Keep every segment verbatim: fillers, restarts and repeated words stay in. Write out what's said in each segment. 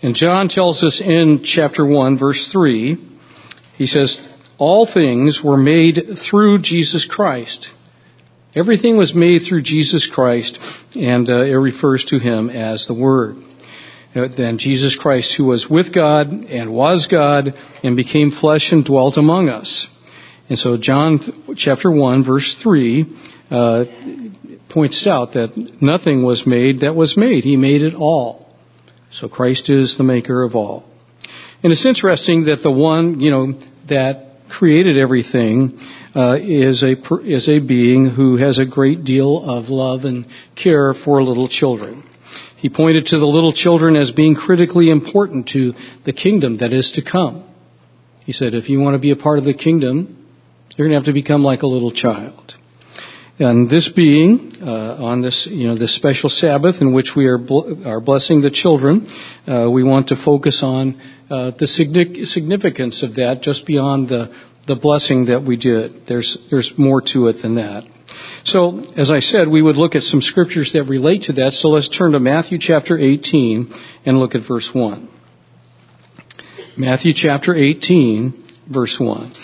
And John tells us in chapter one, verse three, he says, all things were made through Jesus Christ. Everything was made through Jesus Christ, and uh, it refers to him as the Word. Then Jesus Christ, who was with God and was God and became flesh and dwelt among us. And so John chapter one, verse three, uh, points out that nothing was made that was made. He made it all. So Christ is the maker of all. And it's interesting that the one, you know, that created everything uh, is a is a being who has a great deal of love and care for little children. He pointed to the little children as being critically important to the kingdom that is to come. He said, if you want to be a part of the kingdom, you're going to have to become like a little child. And this being, uh, on this, you know, this special Sabbath in which we are bl- are blessing the children, uh, we want to focus on uh, the significance of that just beyond the, the blessing that we did. There's, there's more to it than that. So, as I said, we would look at some scriptures that relate to that. So let's turn to Matthew chapter eighteen and look at verse one. Matthew chapter eighteen, verse one.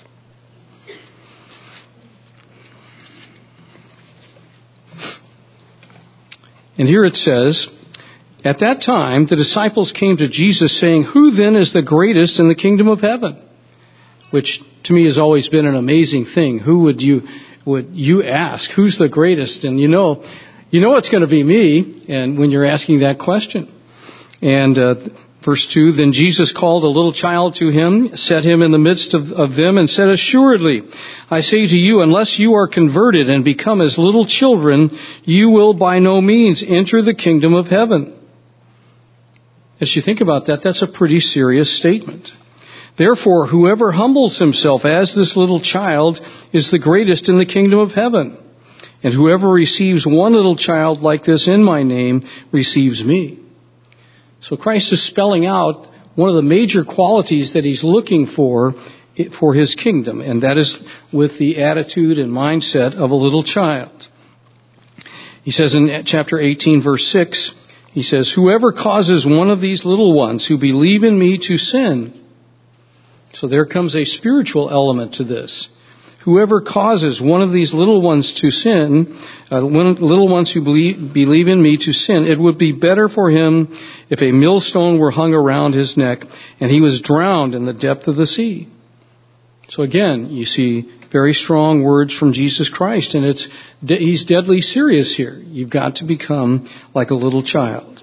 And here it says, at that time the disciples came to Jesus saying, who then is the greatest in the kingdom of heaven? Which to me has always been an amazing thing. Who would you would you ask? Who's the greatest? And you know, you know it's going to be me. And when you're asking that question, and uh, verse two, then Jesus called a little child to him, set him in the midst of, of them, and said, assuredly, I say to you, unless you are converted and become as little children, you will by no means enter the kingdom of heaven. As you think about that, that's a pretty serious statement. Therefore, whoever humbles himself as this little child is the greatest in the kingdom of heaven. And whoever receives one little child like this in my name receives me. So Christ is spelling out one of the major qualities that he's looking for for his kingdom, and that is with the attitude and mindset of a little child. He says in chapter eighteen, verse six, he says, whoever causes one of these little ones who believe in me to sin. So there comes a spiritual element to this. Whoever causes one of these little ones to sin, uh, little ones who believe, believe in me to sin, it would be better for him if a millstone were hung around his neck and he was drowned in the depth of the sea. So again, you see very strong words from Jesus Christ, and it's he's deadly serious here. You've got to become like a little child.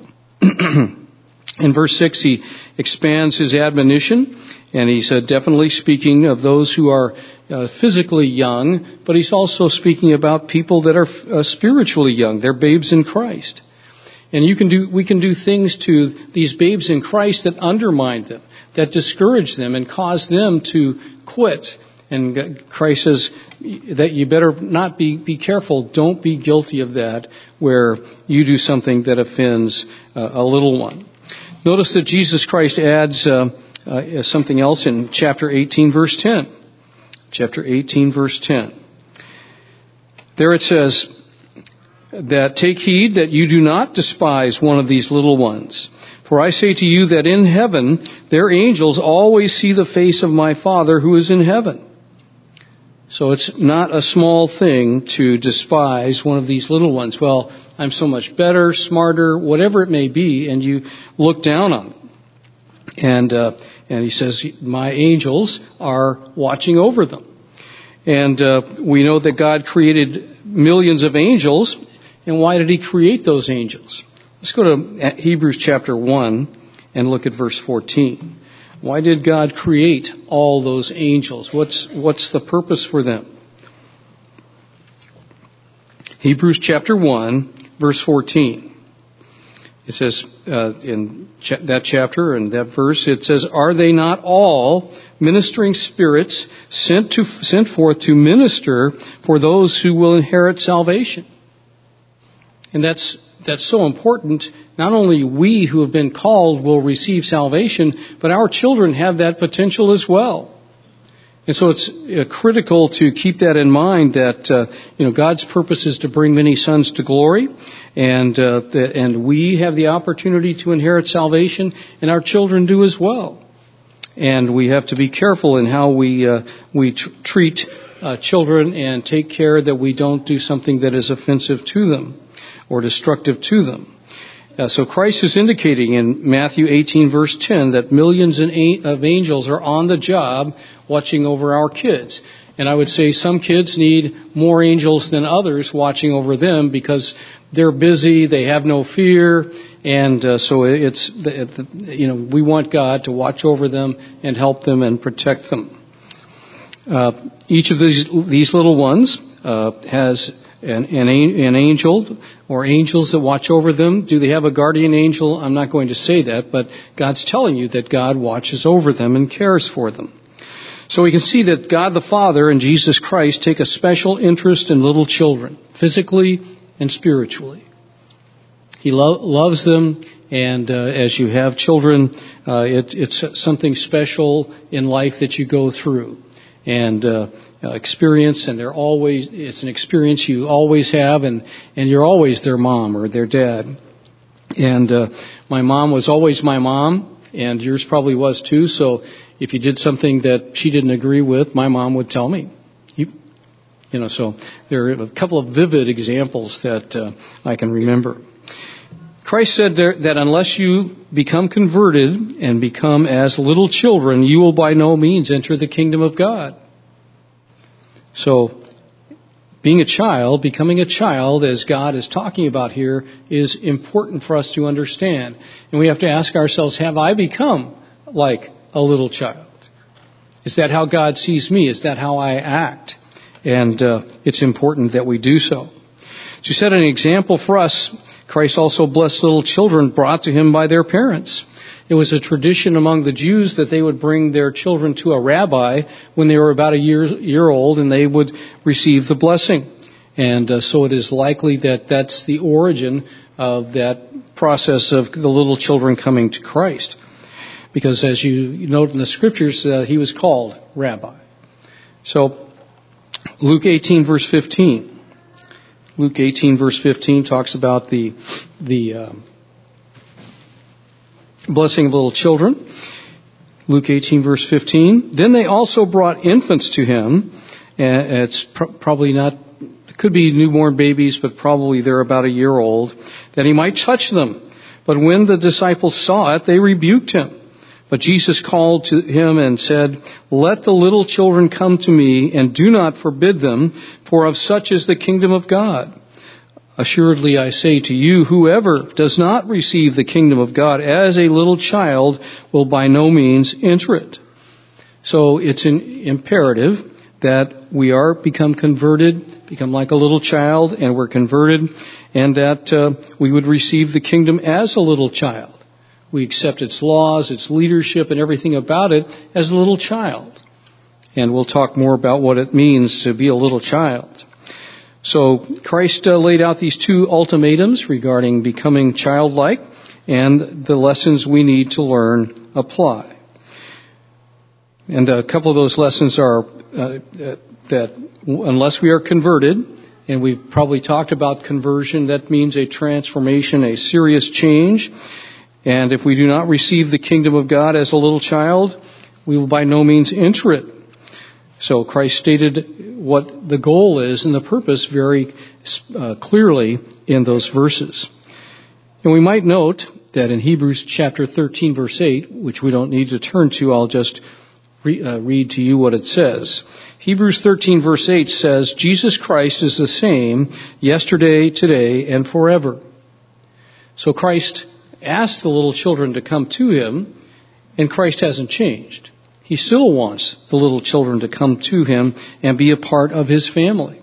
In verse six, he expands his admonition, and he's uh, definitely speaking of those who are uh, physically young, but he's also speaking about people that are uh, spiritually young. They're babes in Christ. And you can do, we can do things to these babes in Christ that undermine them, that discourage them and cause them to quit. And Christ says that you better not be, be careful. Don't be guilty of that where you do something that offends uh, a little one. Notice that Jesus Christ adds uh, uh, something else in chapter eighteen, verse ten. Chapter eighteen, verse ten. There it says that take heed that you do not despise one of these little ones. For I say to you that in heaven their angels always see the face of my Father who is in heaven. So it's not a small thing to despise one of these little ones. Well, I'm so much better, smarter, whatever it may be, and you look down on them. And uh, and he says, my angels are watching over them. And uh, we know that God created millions of angels. And why did he create those angels? Let's go to Hebrews chapter one and look at verse fourteen. Why did God create all those angels? What's what's the purpose for them? Hebrews chapter one, verse fourteen. It says uh, in ch- that chapter and that verse, it says, "Are they not all ministering spirits sent to sent forth to minister for those who will inherit salvation?" And that's that's so important. Not only we who have been called will receive salvation, but our children have that potential as well. And so it's uh, critical to keep that in mind that, uh, you know, God's purpose is to bring many sons to glory, and uh, the, and we have the opportunity to inherit salvation, and our children do as well. And we have to be careful in how we uh, we tr- treat uh, children and take care that we don't do something that is offensive to them or destructive to them. Uh, so Christ is indicating in Matthew eighteen, verse ten, that millions of angels are on the job watching over our kids. And I would say some kids need more angels than others watching over them because they're busy, they have no fear, and uh, so it's, you know, we want God to watch over them and help them and protect them. Uh, each of these, these little ones uh, has An, an, an angel or angels that watch over them. Do they have a guardian angel? I'm not going to say that, but God's telling you that God watches over them and cares for them. So we can see that God the Father and Jesus Christ take a special interest in little children, physically and spiritually. He lo- loves them, and uh, as you have children, uh, it, it's something special in life that you go through. And uh, uh, experience, and they're always, it's an experience you always have, and, and you're always their mom or their dad. And uh, my mom was always my mom, and yours probably was too, so if you did something that she didn't agree with, my mom would tell me. You, you know, so there are a couple of vivid examples that uh, I can remember. Christ said there, that unless you become converted and become as little children, you will by no means enter the kingdom of God. So, being a child, becoming a child, as God is talking about here, is important for us to understand. And we have to ask ourselves, have I become like a little child? Is that how God sees me? Is that how I act? And uh, it's important that we do so. To set an example for us, Christ also blessed little children brought to him by their parents. It was a tradition among the Jews that they would bring their children to a rabbi when they were about a year, year old, and they would receive the blessing. And uh, so it is likely that that's the origin of that process of the little children coming to Christ. Because as you note in the scriptures, uh, he was called rabbi. So Luke eighteen, verse fifteen. Luke eighteen, verse fifteen talks about the the um, blessing of little children. Luke eighteen, verse fifteen. Then they also brought infants to him. And it's pr- probably not, it could be newborn babies, but probably they're about a year old, that he might touch them. But when the disciples saw it, they rebuked him. But Jesus called to him and said, "Let the little children come to me, and do not forbid them, for of such is the kingdom of God. Assuredly I say to you, whoever does not receive the kingdom of God as a little child will by no means enter it." So it's an imperative that we are become converted, become like a little child, and we're converted, and that uh, we would receive the kingdom as a little child. We accept its laws, its leadership, and everything about it as a little child. And we'll talk more about what it means to be a little child. So Christ uh, laid out these two ultimatums regarding becoming childlike, and the lessons we need to learn apply. And a couple of those lessons are uh, that unless we are converted, and we've probably talked about conversion, that means a transformation, a serious change. And if we do not receive the kingdom of God as a little child, we will by no means enter it. So Christ stated what the goal is and the purpose very uh, clearly in those verses. And we might note that in Hebrews chapter thirteen, verse eight, which we don't need to turn to, I'll just re- uh, read to you what it says. Hebrews thirteen, verse eight says, "Jesus Christ is the same yesterday, today, and forever." So Christ asked the little children to come to him, and Christ hasn't changed. He still wants the little children to come to him and be a part of his family.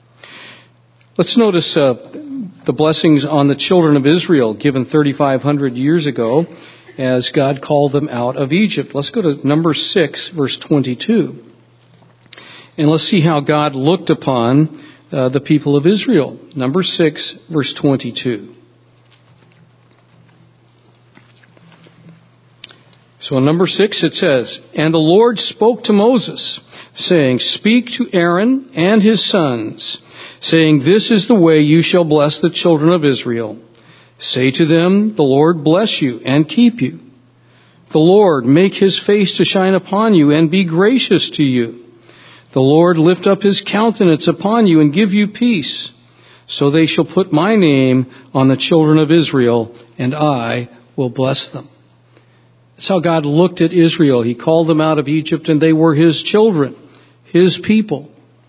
Let's notice uh, the blessings on the children of Israel given thirty-five hundred years ago as God called them out of Egypt. Let's go to number six, verse twenty-two. And let's see how God looked upon uh, the people of Israel. Number six, verse twenty-two. So in number six it says, "And the Lord spoke to Moses, saying, Speak to Aaron and his sons, saying, This is the way you shall bless the children of Israel. Say to them, The Lord bless you and keep you. The Lord make his face to shine upon you and be gracious to you. The Lord lift up his countenance upon you and give you peace. So they shall put my name on the children of Israel, and I will bless them." That's how God looked at Israel. He called them out of Egypt, and they were his children, his people.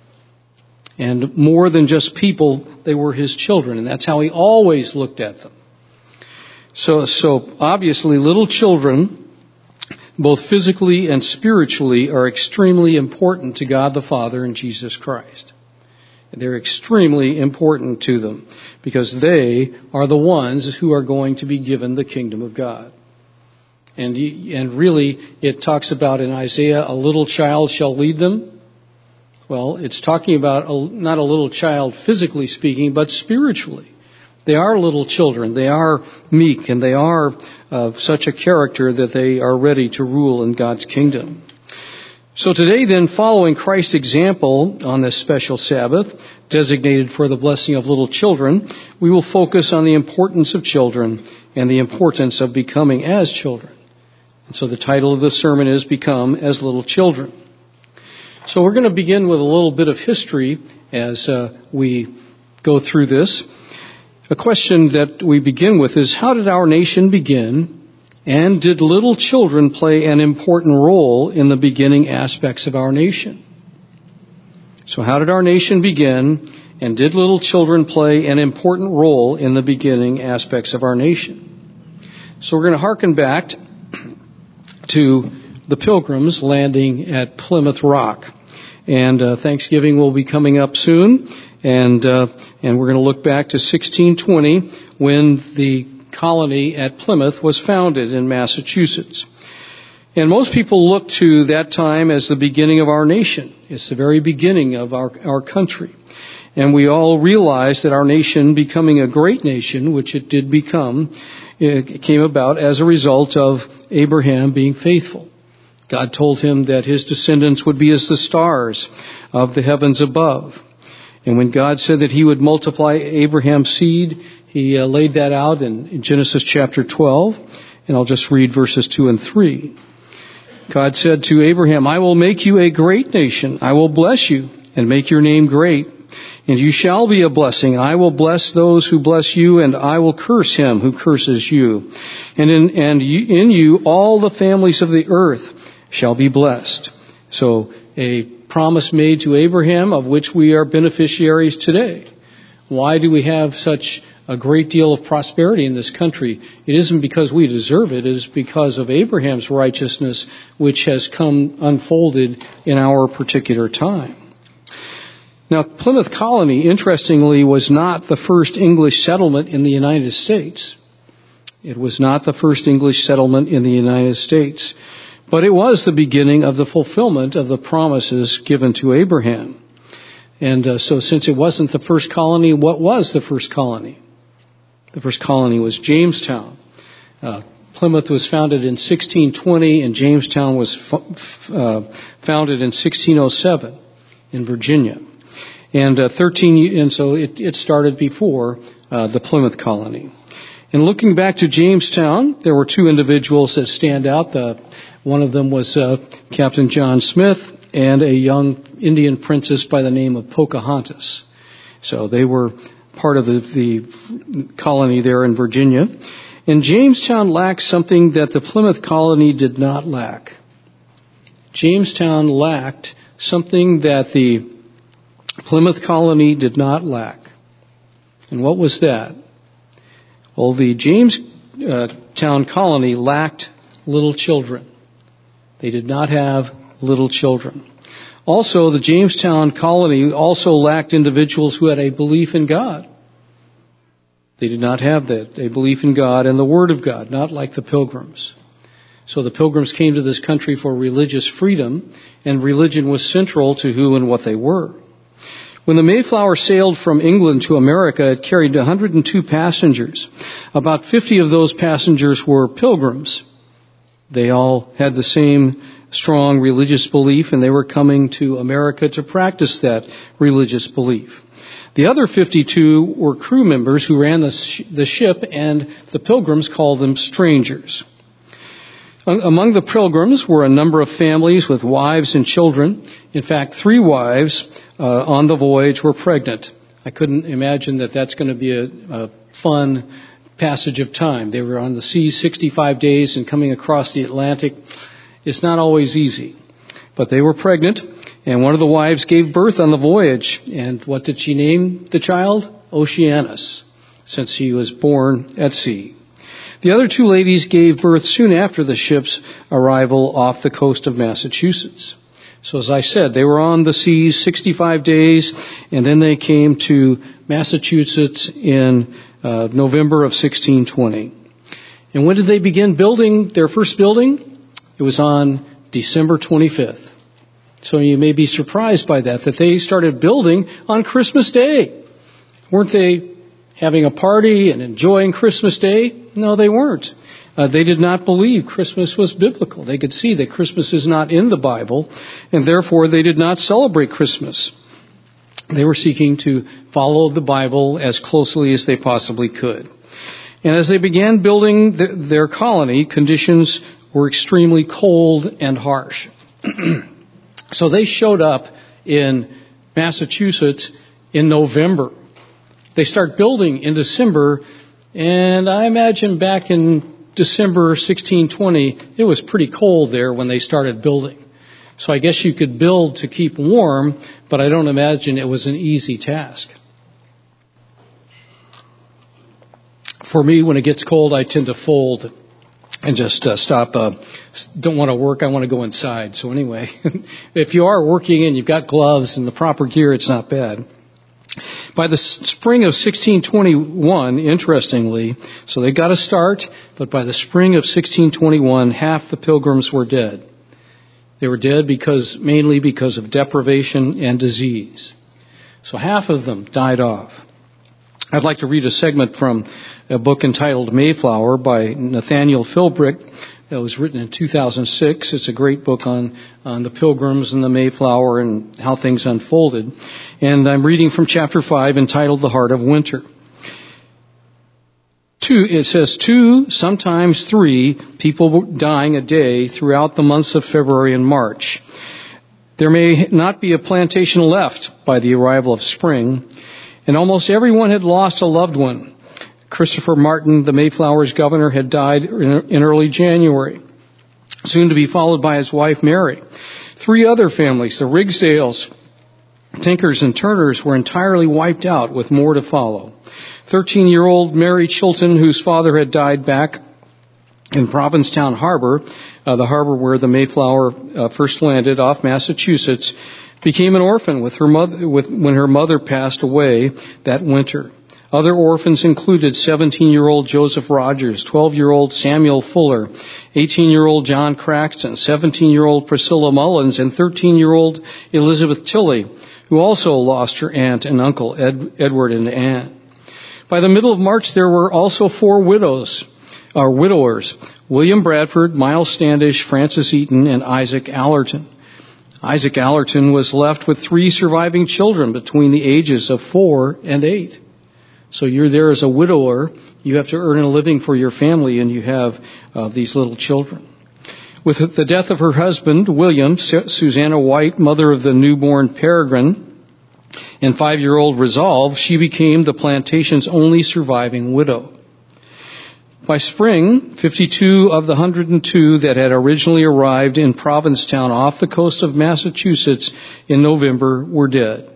And more than just people, they were his children, and that's how he always looked at them. So, so obviously, little children, both physically and spiritually, are extremely important to God the Father and Jesus Christ. They're extremely important to them because they are the ones who are going to be given the kingdom of God. And, and really, it talks about in Isaiah, a little child shall lead them. Well, it's talking about a, not a little child physically speaking, but spiritually. They are little children. They are meek, and they are of such a character that they are ready to rule in God's kingdom. So today then, following Christ's example on this special Sabbath, designated for the blessing of little children, we will focus on the importance of children and the importance of becoming as children. And so the title of the sermon is Become as Little Children. So we're going to begin with a little bit of history as uh, we go through this. A question that we begin with is, how did our nation begin? And did little children play an important role in the beginning aspects of our nation? So how did our nation begin? And did little children play an important role in the beginning aspects of our nation? So we're going to hearken back to the Pilgrims landing at Plymouth Rock. And uh, Thanksgiving will be coming up soon. And uh, and we're going to look back to sixteen twenty when the colony at Plymouth was founded in Massachusetts. And most people look to that time as the beginning of our nation. It's the very beginning of our, our country. And we all realize that our nation becoming a great nation, which it did become, it came about as a result of Abraham being faithful. God told him that his descendants would be as the stars of the heavens above. And when God said that he would multiply Abraham's seed, he uh, laid that out in, in Genesis chapter twelve. And I'll just read verses two and three. God said to Abraham, "I will make you a great nation. I will bless you and make your name great. And you shall be a blessing. I will bless those who bless you, and I will curse him who curses you. And in, and you, in you all the families of the earth shall be blessed." So a promise made to Abraham of which we are beneficiaries today. Why do we have such a great deal of prosperity in this country? It isn't because we deserve it. It is because of Abraham's righteousness, which has come unfolded in our particular time. Now, Plymouth Colony, interestingly, was not the first English settlement in the United States. It was not the first English settlement in the United States. But it was the beginning of the fulfillment of the promises given to Abraham. And uh, so since it wasn't the first colony, what was the first colony? The first colony was Jamestown. Uh, Plymouth was founded in sixteen twenty, and Jamestown was f- uh, founded in sixteen oh seven in Virginia. And uh, thirteen, and so it, it started before uh, the Plymouth colony. And looking back to Jamestown, there were two individuals that stand out. The, one of them was uh, Captain John Smith and a young Indian princess by the name of Pocahontas. So they were part of the, the colony there in Virginia. And Jamestown lacked something that the Plymouth colony did not lack. Jamestown lacked something that the Plymouth colony did not lack. And what was that? Well, the Jamestown colony lacked little children. They did not have little children. Also, the Jamestown colony also lacked individuals who had a belief in God. They did not have that, a belief in God and the Word of God, not like the Pilgrims. So the Pilgrims came to this country for religious freedom, and religion was central to who and what they were. When the Mayflower sailed from England to America, it carried one hundred two passengers. About fifty of those passengers were Pilgrims. They all had the same strong religious belief, and they were coming to America to practice that religious belief. The other fifty-two were crew members who ran the, sh- the ship, and the pilgrims called them strangers. Among the pilgrims were a number of families with wives and children. In fact, three wives uh, on the voyage were pregnant. I couldn't imagine that that's going to be a, a fun passage of time. They were on the sea sixty-five days and coming across the Atlantic. It's not always easy. But they were pregnant, and one of the wives gave birth on the voyage. And what did she name the child? Oceanus, since she was born at sea. The other two ladies gave birth soon after the ship's arrival off the coast of Massachusetts. So as I said, they were on the seas sixty-five days, and then they came to Massachusetts in uh, November of sixteen twenty. And when did they begin building their first building? It was on December twenty-fifth. So you may be surprised by that, that they started building on Christmas Day. Weren't they having a party and enjoying Christmas Day? No, they weren't. Uh, they did not believe Christmas was biblical. They could see that Christmas is not in the Bible, and therefore they did not celebrate Christmas. They were seeking to follow the Bible as closely as they possibly could. And as they began building the, their colony, conditions were extremely cold and harsh. So they showed up in Massachusetts in November. They start building in December, and I imagine back in December sixteen twenty, it was pretty cold there when they started building. So I guess you could build to keep warm, but I don't imagine it was an easy task. For me, when it gets cold, I tend to fold and just uh, stop. Uh, don't want to work. I want to go inside. So anyway, if you are working and you've got gloves and the proper gear, it's not bad. By the spring of sixteen twenty-one, interestingly, so they got a start, but by the spring of sixteen twenty-one, half the pilgrims were dead. They were dead because, mainly because of deprivation and disease. So half of them died off. I'd like to read a segment from a book entitled Mayflower by Nathaniel Philbrick. That was written in two thousand six. It's a great book on, on the Pilgrims and the Mayflower and how things unfolded. And I'm reading from chapter five entitled The Heart of Winter. Two, it says two, sometimes three people dying a day throughout the months of February and March. There may not be a plantation left by the arrival of spring, and almost everyone had lost a loved one. Christopher Martin, the Mayflower's governor, had died in early January, soon to be followed by his wife Mary. Three other families, the Rigsdales, Tinkers, and Turners, were entirely wiped out, with more to follow. Thirteen-year-old Mary Chilton, whose father had died back in Provincetown Harbor, uh, the harbor where the Mayflower uh, first landed off Massachusetts, became an orphan with her mother, with, when her mother passed away that winter. Other orphans included seventeen-year-old Joseph Rogers, twelve-year-old Samuel Fuller, eighteen-year-old John Craxton, seventeen-year-old Priscilla Mullins, and thirteen-year-old Elizabeth Tilley, who also lost her aunt and uncle, Ed, Edward and Anne. By the middle of March, there were also four widows, or widowers, William Bradford, Miles Standish, Francis Eaton, and Isaac Allerton. Isaac Allerton was left with three surviving children between the ages of four and eight. So you're there as a widower, you have to earn a living for your family, and you have uh, these little children. With the death of her husband, William, Susanna White, mother of the newborn Peregrine, and five-year-old Resolve, she became the plantation's only surviving widow. By spring, fifty-two of the one hundred two that had originally arrived in Provincetown off the coast of Massachusetts in November were dead.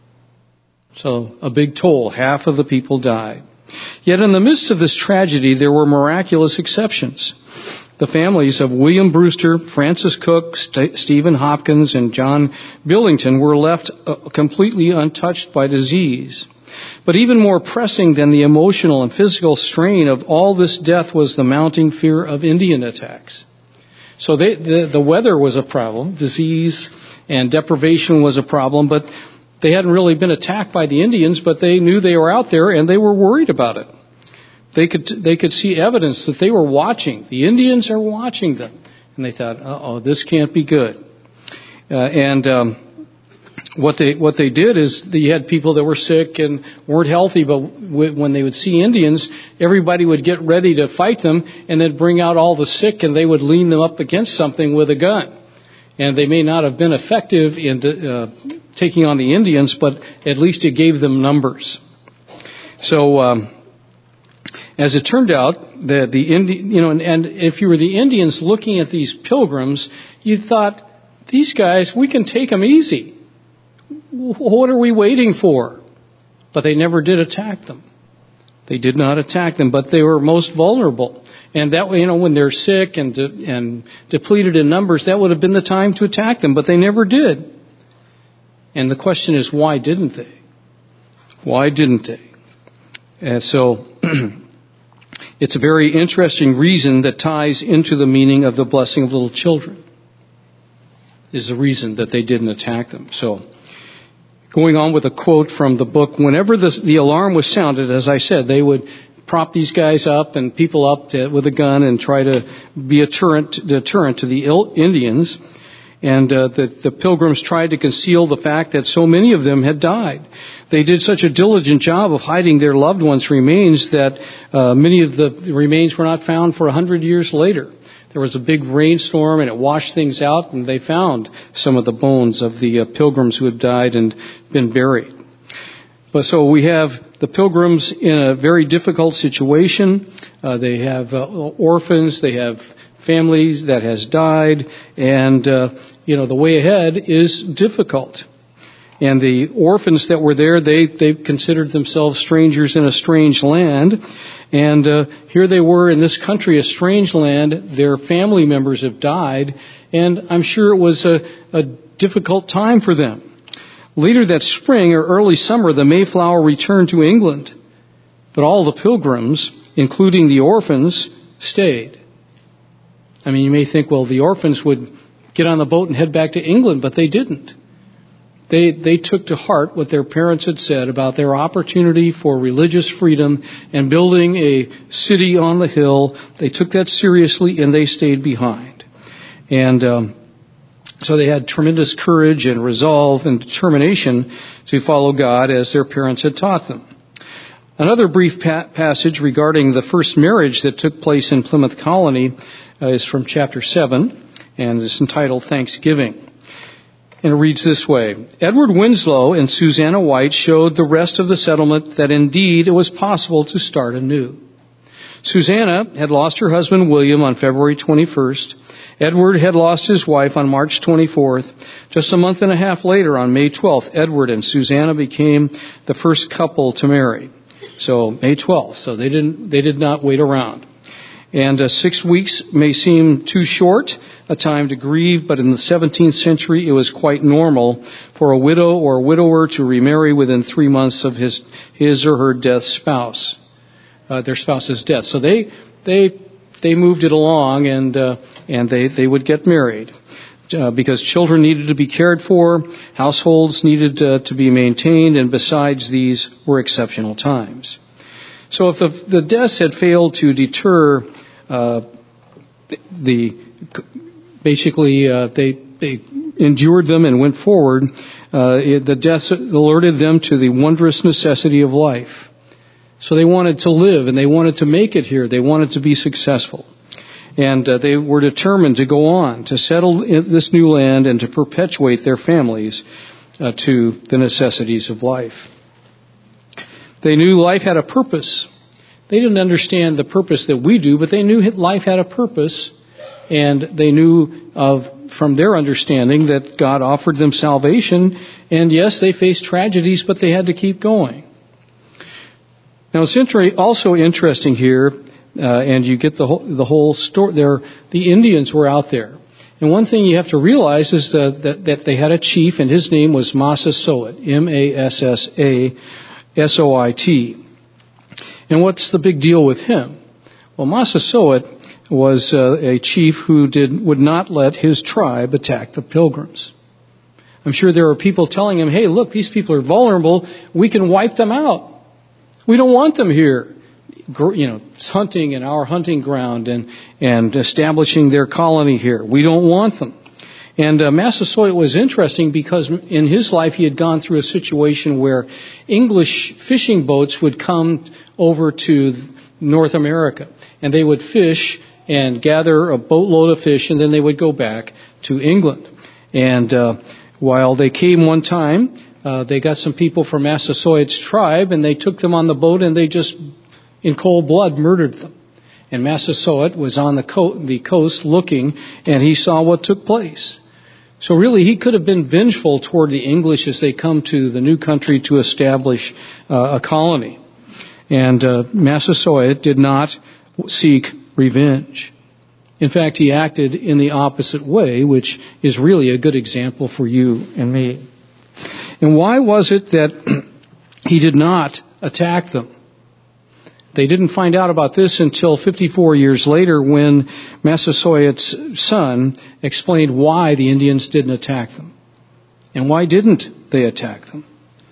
So a big toll. Half of the people died. Yet in the midst of this tragedy, there were miraculous exceptions. The families of William Brewster, Francis Cook, St- Stephen Hopkins, and John Billington were left uh, completely untouched by disease. But even more pressing than the emotional and physical strain of all this death was the mounting fear of Indian attacks. So they, the, the weather was a problem, disease and deprivation was a problem, but they hadn't really been attacked by the Indians, but they knew they were out there and they were worried about it. They could they could see evidence that they were watching. The Indians are watching them. And they thought, uh-oh, this can't be good. Uh, and um, what they what they did is you had people that were sick and weren't healthy, but w- when they would see Indians, everybody would get ready to fight them and then bring out all the sick, and they would lean them up against something with a gun. And they may not have been effective in uh, taking on the Indians, but at least it gave them numbers. So, um, as it turned out, the, the Indi- you know, and, and if you were the Indians looking at these pilgrims, you thought, these guys, we can take them easy. What are we waiting for? But they never did attack them. They did not attack them, but they were most vulnerable. And that way, you know, when they're sick and de- and depleted in numbers, that would have been the time to attack them, but they never did. And the question is, why didn't they? Why didn't they? And so, it's a very interesting reason that ties into the meaning of the blessing of little children, is the reason that they didn't attack them. So, going on with a quote from the book, whenever the, the alarm was sounded, as I said, they would prop these guys up and people up to, with a gun and try to be a deterrent, deterrent to the Ill, Indians. And uh, the, the pilgrims tried to conceal the fact that so many of them had died. They did such a diligent job of hiding their loved ones' remains that uh, many of the remains were not found for a hundred years later. There was a big rainstorm and it washed things out, and they found some of the bones of the uh, pilgrims who had died and been buried. But so we have the pilgrims in a very difficult situation. Uh, they have uh, orphans, they have families that has died, and uh, you know the way ahead is difficult. And the orphans that were there, they they considered themselves strangers in a strange land. And uh, here they were in this country, a strange land. Their family members have died, and I'm sure it was a, a difficult time for them. Later that spring or early summer, the Mayflower returned to England, but all the pilgrims, including the orphans, stayed. I mean, you may think, well, the orphans would get on the boat and head back to England, but they didn't. They they took to heart what their parents had said about their opportunity for religious freedom and building a city on the hill. They took that seriously, and they stayed behind. And um, so they had tremendous courage and resolve and determination to follow God as their parents had taught them. Another brief pa- passage regarding the first marriage that took place in Plymouth Colony uh, is from chapter seven, and it's entitled Thanksgiving. And it reads this way: Edward Winslow and Susanna White showed the rest of the settlement that indeed it was possible to start anew. Susanna had lost her husband William on February twenty-first. Edward had lost his wife on March twenty-fourth. Just a month and a half later, on May twelfth, Edward and Susanna became the first couple to marry. So May twelfth. So they didn't, they did not wait around. And uh, six weeks may seem too short a time to grieve, but in the seventeenth century it was quite normal for a widow or a widower to remarry within three months of his his or her death spouse, uh, their spouse's death. So they they they moved it along, and uh, and they they would get married uh, because children needed to be cared for, households needed uh, to be maintained, and besides, these were exceptional times. So if the, the deaths had failed to deter uh, the basically uh, they they endured them and went forward, uh, it, the deaths alerted them to the wondrous necessity of life. So they wanted to live, and they wanted to make it here. They wanted to be successful. And uh, they were determined to go on, to settle in this new land and to perpetuate their families uh, to the necessities of life. They knew life had a purpose. They didn't understand the purpose that we do, but they knew life had a purpose, and they knew of, from their understanding, that God offered them salvation, and yes, they faced tragedies, but they had to keep going. Now, it's inter- also interesting here, uh, and you get the whole, the whole story there. The Indians were out there. And one thing you have to realize is that, that, that they had a chief, and his name was Massasoit, M A S S A S O I T. And what's the big deal with him? Well, Massasoit was uh, a chief who did would not let his tribe attack the pilgrims. I'm sure there are people telling him, hey, look, these people are vulnerable. We can wipe them out. We don't want them here. you know, hunting in our hunting ground and, and establishing their colony here. We don't want them. And uh, Massasoit was interesting because in his life he had gone through a situation where English fishing boats would come over to North America, and they would fish and gather a boatload of fish, and then they would go back to England. And uh, while they came one time, uh, they got some people from Massasoit's tribe, and they took them on the boat, and they just, in cold blood, murdered them. And Massasoit was on the, co- the coast looking, and he saw what took place. So really, he could have been vengeful toward the English as they come to the new country to establish uh, a colony. And uh, Massasoit did not seek revenge. In fact, he acted in the opposite way, which is really a good example for you and me. And why was it that he did not attack them? They didn't find out about this until fifty-four years later when Massasoit's son explained why the Indians didn't attack them. And why didn't they attack them?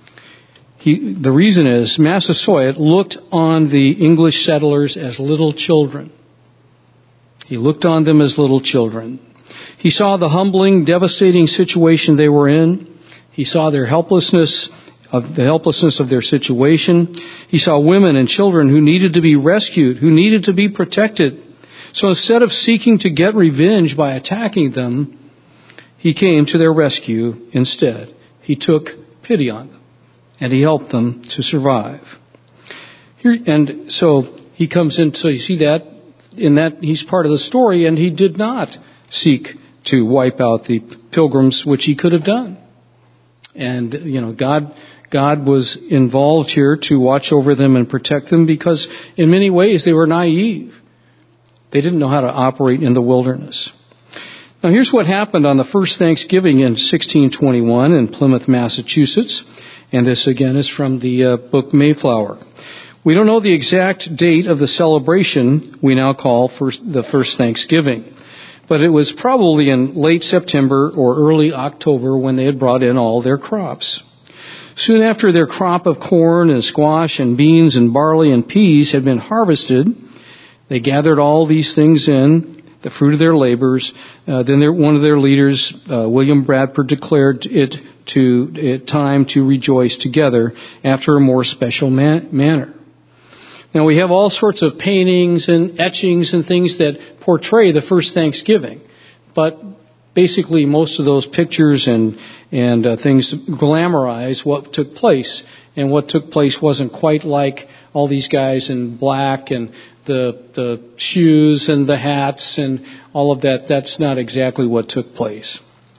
He, the reason is Massasoit looked on the English settlers as little children. He looked on them as little children. He saw the humbling, devastating situation they were in. He saw their helplessness, of the helplessness of their situation. He saw women and children who needed to be rescued, who needed to be protected. So instead of seeking to get revenge by attacking them, he came to their rescue instead. He took pity on them, and he helped them to survive. Here, and so he comes in, so you see that, in that he's part of the story, and he did not seek to wipe out the Pilgrims, which he could have done. And, you know, God, God was involved here to watch over them and protect them because in many ways they were naive. They didn't know how to operate in the wilderness. Now here's what happened on the first Thanksgiving in sixteen twenty-one in Plymouth, Massachusetts. And this again is from the uh, book Mayflower. We don't know the exact date of the celebration we now call first, the first Thanksgiving. But it was probably in late September or early October when they had brought in all their crops. Soon after their crop of corn and squash and beans and barley and peas had been harvested, they gathered all these things in, the fruit of their labors. Uh, then their, one of their leaders, uh, William Bradford, declared it to it time to rejoice together after a more special man- manner. Now we have all sorts of paintings and etchings and things that portray the first Thanksgiving, but basically most of those pictures and and uh, things glamorize what took place, and what took place wasn't quite like all these guys in black and the the shoes and the hats and all of that. That's not exactly what took place.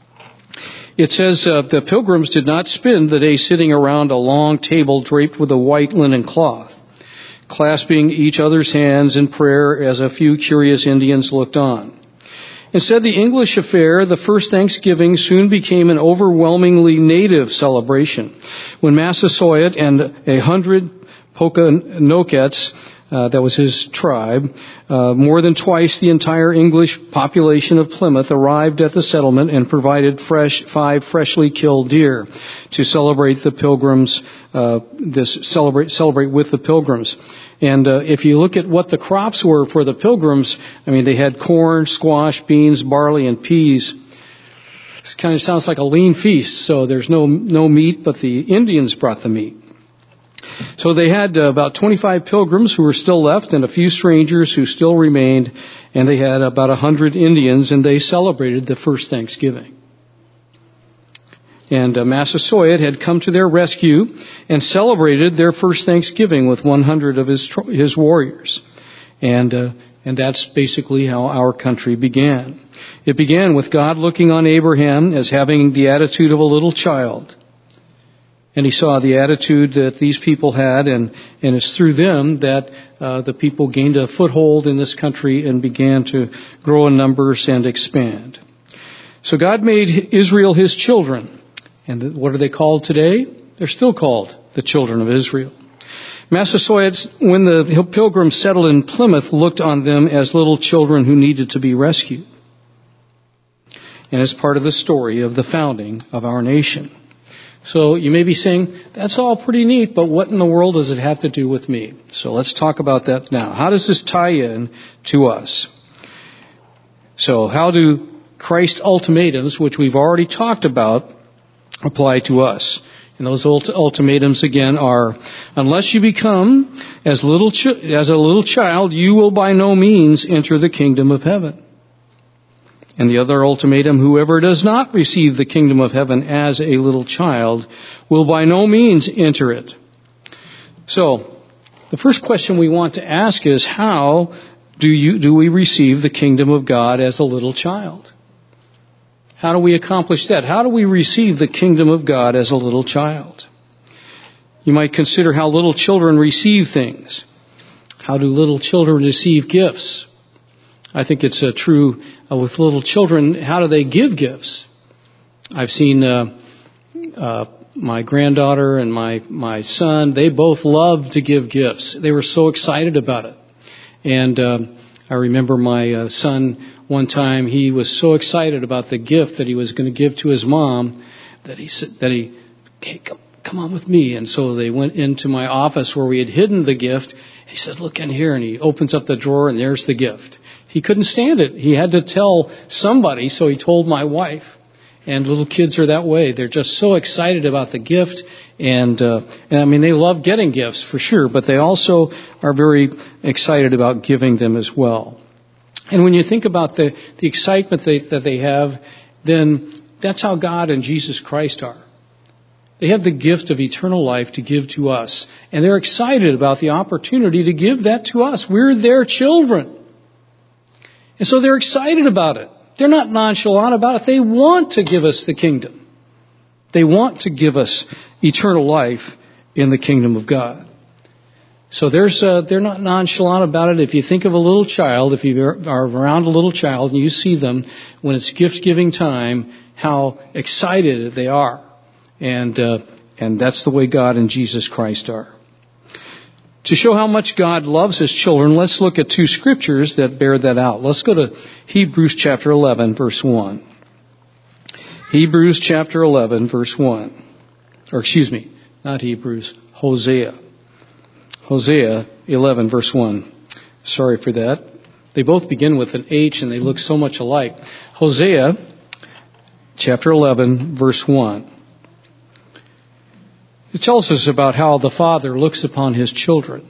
It says uh, the Pilgrims did not spend the day sitting around a long table draped with a white linen cloth, clasping each other's hands in prayer as a few curious Indians looked on. Instead, the English affair, the first Thanksgiving, soon became an overwhelmingly native celebration when Massasoit and a hundred Pokanockets, uh, that was his tribe, uh, more than twice the entire English population of Plymouth arrived at the settlement and provided fresh five freshly killed deer to celebrate the Pilgrims, uh, this celebrate celebrate with the Pilgrims. And uh, if you look at what the crops were for the Pilgrims, I mean, they had corn, squash, beans, barley, and peas. This kind of sounds like a lean feast, so there's no no meat, but the Indians brought the meat. So they had uh, about twenty-five Pilgrims who were still left and a few strangers who still remained, and they had about one hundred Indians, and they celebrated the first Thanksgiving. And uh, Massasoit had come to their rescue and celebrated their first Thanksgiving with one hundred of his his warriors. And uh, and that's basically how our country began. It began with God looking on Abraham as having the attitude of a little child. And he saw the attitude that these people had, and, and it's through them that uh, the people gained a foothold in this country and began to grow in numbers and expand. So God made Israel his children. And what are they called today? They're still called the children of Israel. Massasoit, when the Pilgrims settled in Plymouth, looked on them as little children who needed to be rescued. And as part of the story of the founding of our nation. So you may be saying, that's all pretty neat, but what in the world does it have to do with me? So let's talk about that now. How does this tie in to us? So how do Christ's ultimatums, which we've already talked about, apply to us? And those ultimatums again are, unless you become as little ch- as a little child, you will by no means enter the kingdom of heaven. And the other ultimatum, whoever does not receive the kingdom of heaven as a little child will by no means enter it. So, the first question we want to ask is, how do you, do we receive the kingdom of God as a little child? How do we accomplish that? How do we receive the kingdom of God as a little child? You might consider how little children receive things. How do little children receive gifts? I think it's uh, true uh, with little children. How do they give gifts? I've seen uh, uh, my granddaughter and my, my son, they both love to give gifts. They were so excited about it. And uh, I remember my uh, son, one time, he was so excited about the gift that he was going to give to his mom that he said, that he, hey, come, come on with me. And so they went into my office where we had hidden the gift. He said, look in here. And he opens up the drawer and there's the gift. He couldn't stand it. He had to tell somebody, so he told my wife. And little kids are that way. They're just so excited about the gift. And, uh, and I mean, they love getting gifts for sure, but they also are very excited about giving them as well. And when you think about the, the excitement they, that they have, then that's how God and Jesus Christ are. They have the gift of eternal life to give to us. And they're excited about the opportunity to give that to us. We're their children. And so they're excited about it. They're not nonchalant about it. They want to give us the kingdom. They want to give us eternal life in the kingdom of God. So there's uh, they're not nonchalant about it. If you think of a little child, if you are around a little child and you see them when it's gift-giving time, how excited they are. And uh, and that's the way God and Jesus Christ are. To show how much God loves His children, let's look at two scriptures that bear that out. Let's go to Hebrews chapter eleven, verse one. Hebrews chapter eleven, verse one. Or excuse me, not Hebrews, Hosea. Hosea eleven, verse one. Sorry for that. They both begin with an H and they look so much alike. Hosea chapter eleven, verse one. It tells us about how the Father looks upon His children.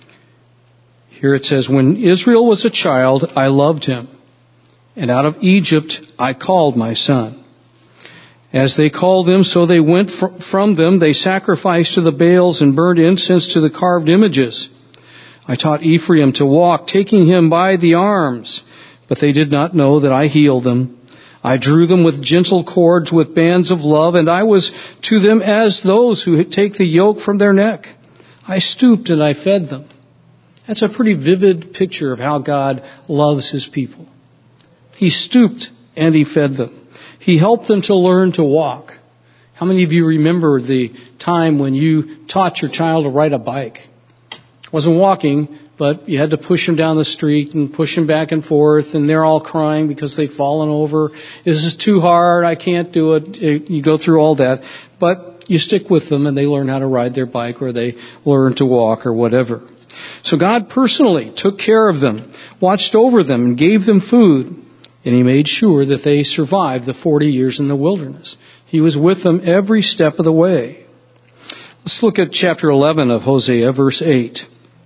Here it says, when Israel was a child, I loved him, and out of Egypt I called my son. As they called them, so they went fr- from them. They sacrificed to the Baals and burned incense to the carved images. I taught Ephraim to walk, taking him by the arms, but they did not know that I healed them. I drew them with gentle cords, with bands of love, and I was to them as those who take the yoke from their neck. I stooped and I fed them. That's a pretty vivid picture of how God loves His people. He stooped and He fed them. He helped them to learn to walk. How many of you remember the time when you taught your child to ride a bike? It wasn't walking, but you had to push them down the street and push them back and forth, and they're all crying because they've fallen over. This is too hard. I can't do it. You go through all that. But you stick with them, and they learn how to ride their bike, or they learn to walk, or whatever. So God personally took care of them, watched over them, and gave them food. And He made sure that they survived the forty years in the wilderness. He was with them every step of the way. Let's look at chapter eleven of Hosea, verse eight.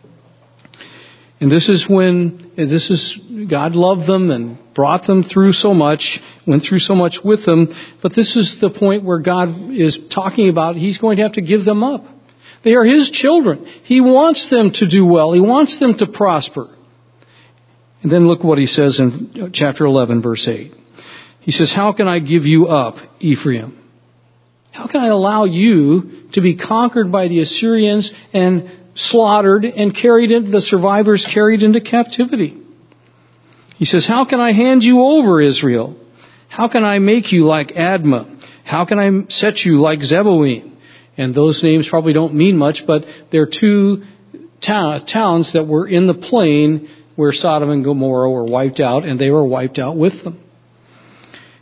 And this is when, this is, God loved them and brought them through so much, went through so much with them, but this is the point where God is talking about He's going to have to give them up. They are His children. He wants them to do well. He wants them to prosper. And then look what He says in chapter eleven, verse eight. He says, how can I give you up, Ephraim? How can I allow you to be conquered by the Assyrians and slaughtered and carried into the survivors carried into captivity? He says, how can I hand you over, Israel? How can I make you like Admah? How can I set you like Zeboim? And those names probably don't mean much, but they're two ta- towns that were in the plain where Sodom and Gomorrah were wiped out, and they were wiped out with them.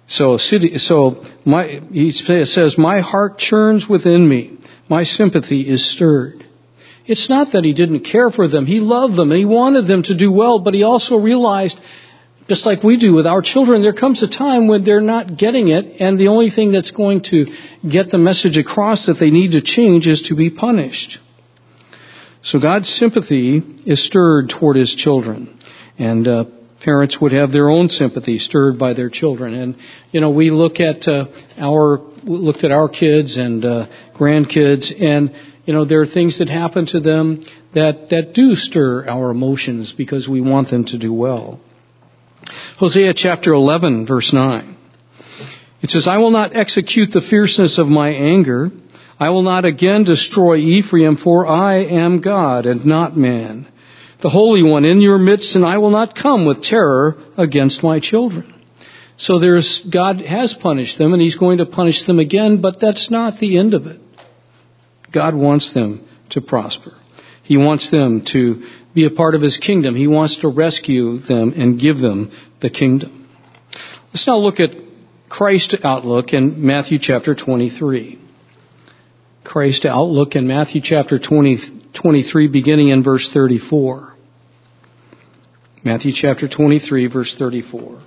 So, so my, he says, my heart churns within me. My sympathy is stirred. It's not that he didn't care for them. He loved them and he wanted them to do well, but he also realized, just like we do with our children, there comes a time when they're not getting it, and the only thing that's going to get the message across that they need to change is to be punished. So God's sympathy is stirred toward his children, and uh, parents would have their own sympathy stirred by their children. And you know, we look at uh, our looked at our kids and uh, grandkids, and you know, there are things that happen to them that that do stir our emotions because we want them to do well. Hosea chapter eleven, verse nine. It says, I will not execute the fierceness of my anger. I will not again destroy Ephraim, for I am God and not man, the Holy One in your midst, and I will not come with terror against my children. So there's, God has punished them, and he's going to punish them again, but that's not the end of it. God wants them to prosper. He wants them to be a part of his kingdom. He wants to rescue them and give them the kingdom. Let's now look at Christ's outlook in Matthew chapter twenty-three. Christ's outlook in Matthew chapter twenty, twenty-three, beginning in verse thirty-four. Matthew chapter twenty-three, verse thirty-four.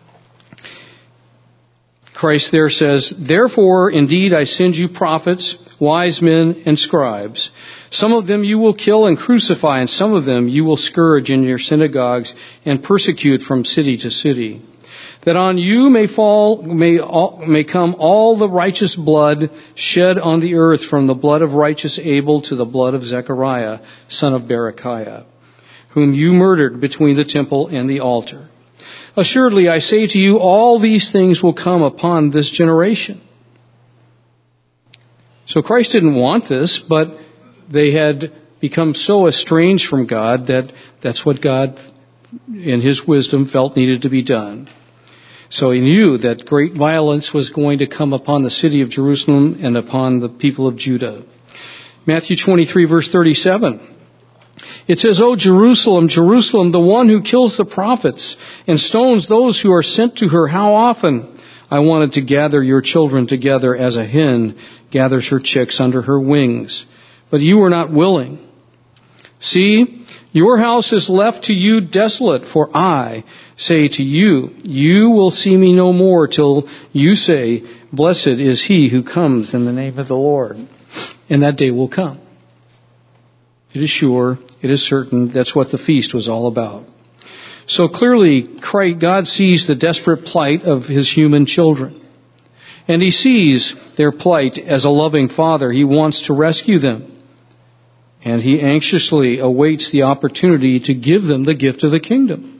Christ there says, therefore, indeed, I send you prophets, wise men, and scribes. Some of them you will kill and crucify, and some of them you will scourge in your synagogues and persecute from city to city, that on you may fall, may, all, may come all the righteous blood shed on the earth, from the blood of righteous Abel to the blood of Zechariah, son of Berechiah, whom you murdered between the temple and the altar. Assuredly, I say to you, all these things will come upon this generation. So Christ didn't want this, but they had become so estranged from God that that's what God, in his wisdom, felt needed to be done. So he knew that great violence was going to come upon the city of Jerusalem and upon the people of Judah. Matthew twenty-three, verse thirty-seven. It says, O Jerusalem, Jerusalem, the one who kills the prophets and stones those who are sent to her, how often I wanted to gather your children together as a hen gathers her chicks under her wings, but you were not willing. See, your house is left to you desolate, for I say to you, you will see me no more till you say, blessed is he who comes in the name of the Lord. And that day will come. It is sure, it is certain, that's what the feast was all about. So clearly, God sees the desperate plight of his human children. And he sees their plight as a loving father. He wants to rescue them. And he anxiously awaits the opportunity to give them the gift of the kingdom.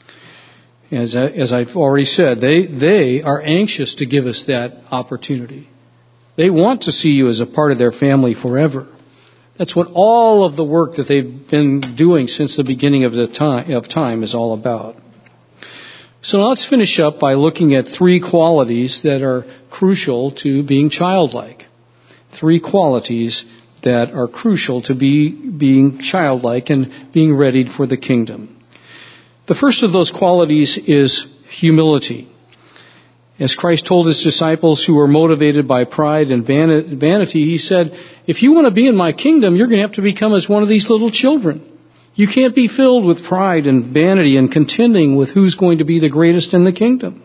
As, I, as I've already said, they, they are anxious to give us that opportunity. They want to see you as a part of their family forever. That's what all of the work that they've been doing since the beginning of the time, of time is all about. So let's finish up by looking at three qualities that are crucial to being childlike. Three qualities that are crucial to be being childlike and being readied for the kingdom. The first of those qualities is humility. As Christ told his disciples who were motivated by pride and vanity, he said, if you want to be in my kingdom, you're going to have to become as one of these little children. You can't be filled with pride and vanity and contending with who's going to be the greatest in the kingdom.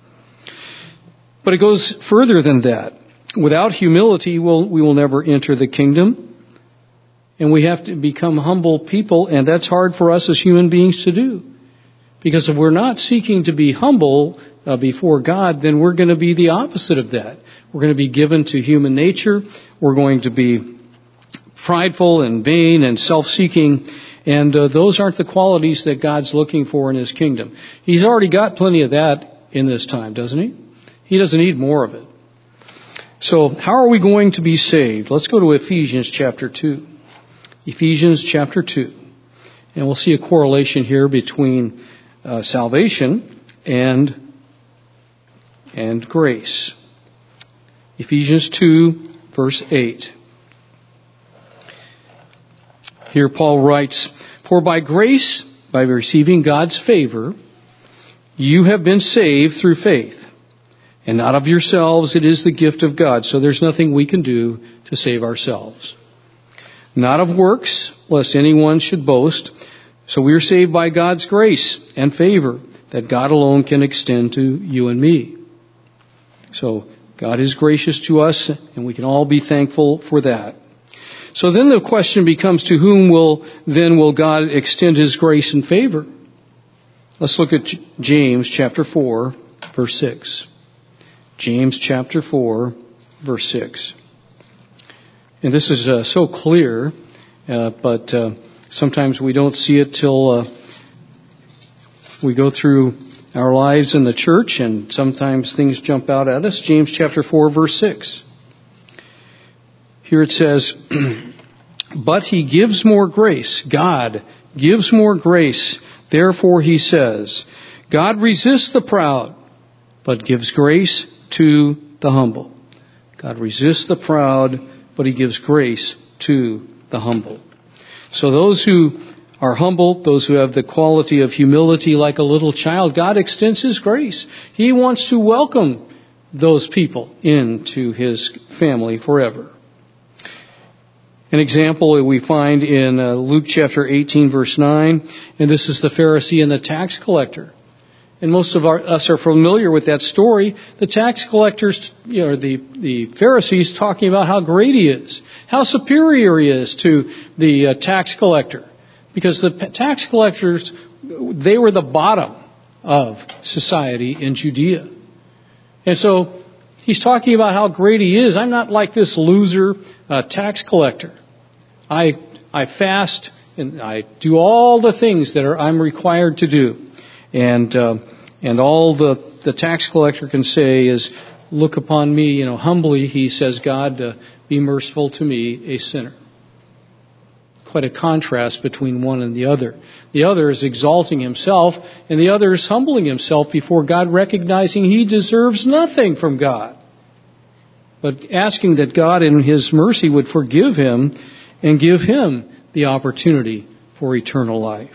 But it goes further than that. Without humility, we'll, we will never enter the kingdom. And we have to become humble people, and that's hard for us as human beings to do. Because if we're not seeking to be humble uh, before God, then we're going to be the opposite of that. We're going to be given to human nature. We're going to be prideful and vain and self-seeking. And uh, those aren't the qualities that God's looking for in his kingdom. He's already got plenty of that in this time, doesn't he? He doesn't need more of it. So how are we going to be saved? Let's go to Ephesians chapter two. Ephesians chapter two. And we'll see a correlation here between uh, salvation and and grace. Ephesians two, verse eight. Here Paul writes, for by grace, by receiving God's favor, you have been saved through faith. And not of yourselves, it is the gift of God. So there's nothing we can do to save ourselves. Not of works, lest anyone should boast. So we are saved by God's grace and favor that God alone can extend to you and me. So God is gracious to us, and we can all be thankful for that. So then the question becomes, to whom will then will God extend His grace and favor? Let's look at James chapter four, verse six. James chapter four, verse six. And this is uh, so clear, uh, but uh, sometimes we don't see it till uh, we go through our lives in the church, and sometimes things jump out at us. James chapter four, verse six. Here it says, but He gives more grace. God gives more grace. Therefore He says, God resists the proud, but gives grace to the humble. God resists the proud, but He gives grace to the humble. So those who are humble, those who have the quality of humility like a little child, God extends His grace. He wants to welcome those people into His family forever. An example we find in uh, Luke chapter eighteen, verse nine, and this is the Pharisee and the tax collector. And most of our, us are familiar with that story. The tax collectors, you know, the, the Pharisees talking about how great he is, how superior he is to the uh, tax collector. Because the tax collectors, they were the bottom of society in Judea. And so he's talking about how great he is. I'm not like this loser uh, tax collector. I I fast and I do all the things that are I'm required to do. And uh, and all the, the tax collector can say is, look upon me, you know, humbly, he says, God, uh, be merciful to me, a sinner. Quite a contrast between one and the other. The other is exalting himself, and the other is humbling himself before God, recognizing he deserves nothing from God, but asking that God in His mercy would forgive him and give him the opportunity for eternal life.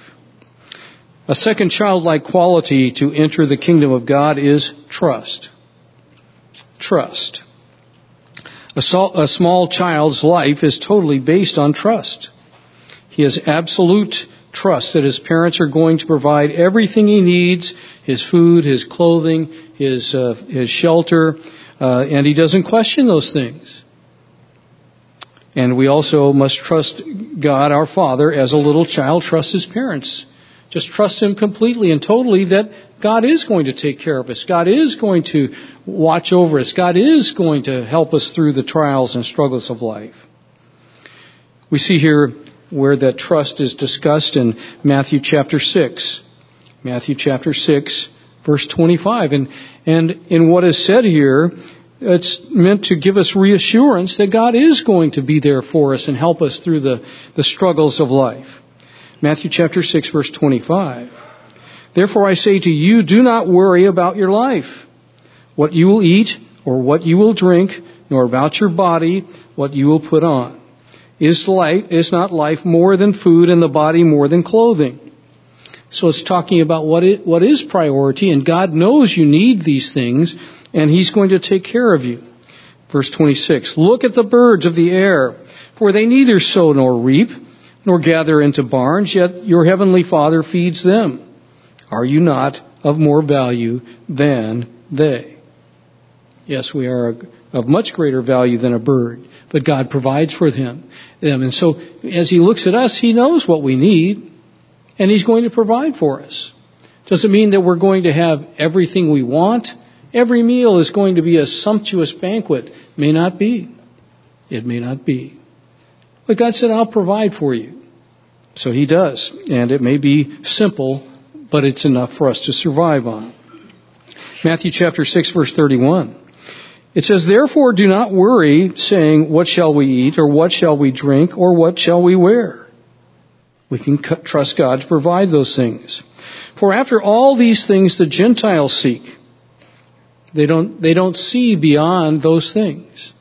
A second childlike quality to enter the kingdom of God is trust. Trust. A small child's life is totally based on trust. He has absolute trust that his parents are going to provide everything he needs, his food, his clothing, his uh, his shelter, uh, and he doesn't question those things. And we also must trust God, our Father, as a little child trusts his parents. Just trust Him completely and totally that God is going to take care of us. God is going to watch over us. God is going to help us through the trials and struggles of life. We see here where that trust is discussed in Matthew chapter six. Matthew chapter six, verse twenty-five. And, and in what is said here, it's meant to give us reassurance that God is going to be there for us and help us through the, the struggles of life. Matthew chapter six, verse twenty-five. Therefore I say to you, do not worry about your life, what you will eat or what you will drink, nor about your body, what you will put on. Is life, is not life more than food, and the body more than clothing? So it's talking about what it, what is priority, and God knows you need these things, and He's going to take care of you. Verse twenty-six, look at the birds of the air, for they neither sow nor reap, nor gather into barns, yet your heavenly Father feeds them. Are you not of more value than they? Yes, we are of much greater value than a bird, but God provides for them. And so as He looks at us, He knows what we need, and He's going to provide for us. Doesn't mean that we're going to have everything we want. Every meal is going to be a sumptuous banquet. May not be. It may not be. But God said, I'll provide for you. So He does. And it may be simple, but it's enough for us to survive on. Matthew chapter six, verse thirty-one. It says, therefore do not worry, saying, what shall we eat, or what shall we drink, or what shall we wear? We can trust God to provide those things. For after all these things the Gentiles seek. They don't, they don't see beyond those things.